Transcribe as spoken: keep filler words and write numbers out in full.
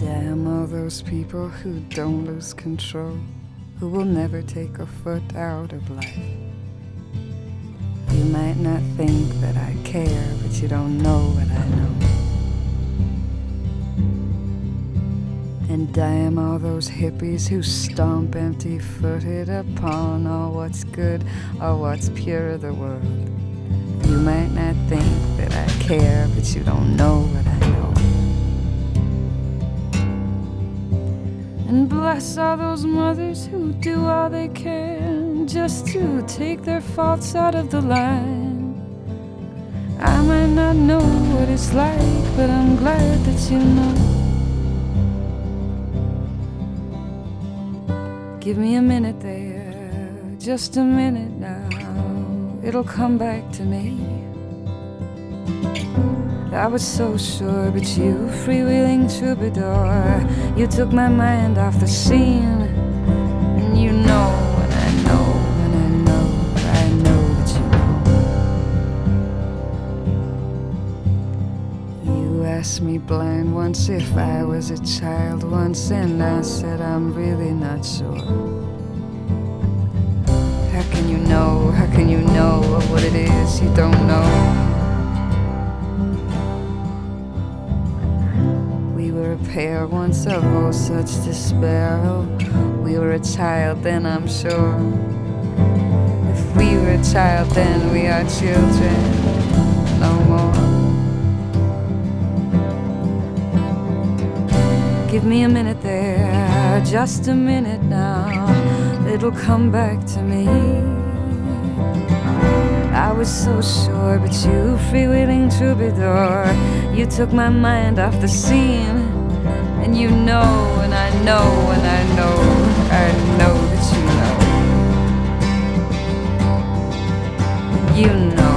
Damn all those people who don't lose control, who will never take a foot out of life. You might not think that I care, but you don't know what I know. And damn all those hippies who stomp empty-footed upon all what's good or what's pure of the world. You might not think that I care, but you don't know what I know. And bless all those mothers who do all they can just to take their faults out of the line. I might not know what it's like, but I'm glad that you know. Give me a minute there, just a minute now. It'll come back to me. I was so sure, but you, freewheeling troubadour, you took my mind off the scene. And you know, and I know, and I know, I know that you know. You asked me blind once if I was a child once, and I said I'm really not sure. How can you know, how can you know what it is you don't know? We were a pair once of oh such despair. Oh, we were a child then, I'm sure. If we were a child then, we are children no more. Give me a minute there, just a minute now. It'll come back to me. I was so sure, but you, freewheeling troubadour, you took my mind off the scene. And you know, and I know, and I know, I know that you know. You know.